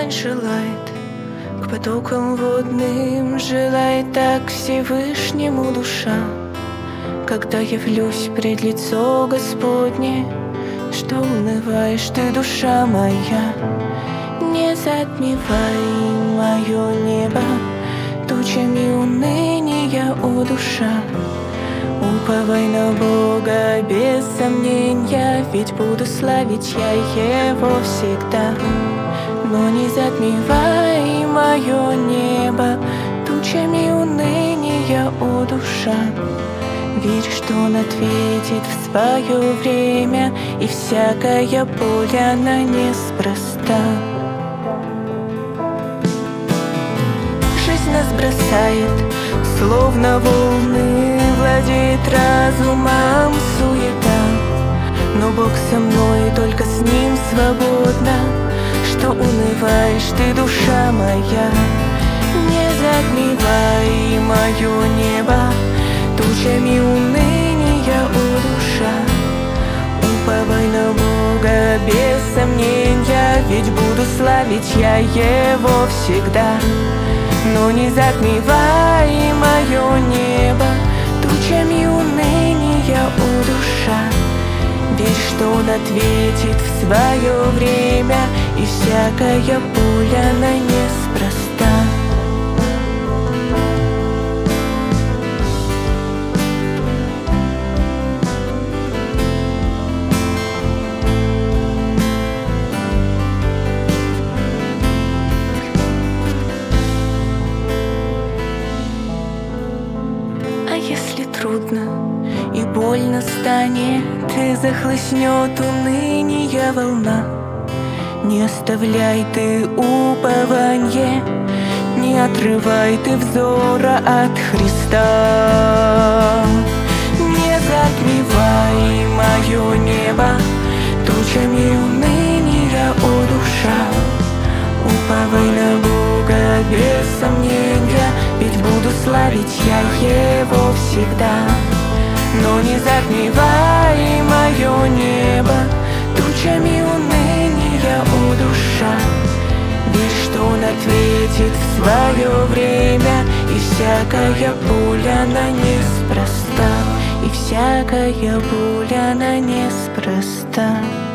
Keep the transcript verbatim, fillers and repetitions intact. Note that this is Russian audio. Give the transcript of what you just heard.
Тумань желает к потокам водным, желает так Всевышнему душа. Когда явлюсь пред лицо Господне, что унываешь ты, душа моя? Не затмевай мое небо тучами уныния, о душа. Уповай на Бога без сомнения, ведь буду славить я Его всегда. Но не затмевай мое небо тучами уныния, о душа. Верь, что Он ответит в свое время, и всякая боль, она неспроста. Жизнь нас бросает, словно волны, владеет разумом суета. Но Бог со мной, только с Ним свободна. Что унываешь ты, душа моя? Не затмевай мое небо тучами уныния, о душа. Уповай на Бога без сомнения, ведь буду славить я Его всегда. Но не затмевай мое небо тучами уныния, о душа. Верь, что Он ответит в свое время, и всякая боль, она неспроста. Если трудно и больно станет, и захлестнет уныние волна, не оставляй ты упование, не отрывай ты взора от Христа. Не затмевай мое небо тучами уныния, о душа. Уповай на Бога без сомнения, ведь буду славить я Его всегда. Но не затмевай мое небо тучами уныния, о душа. Верь, что Он ответит в свое время, и всякая боль, она неспроста. И всякая боль, она неспроста.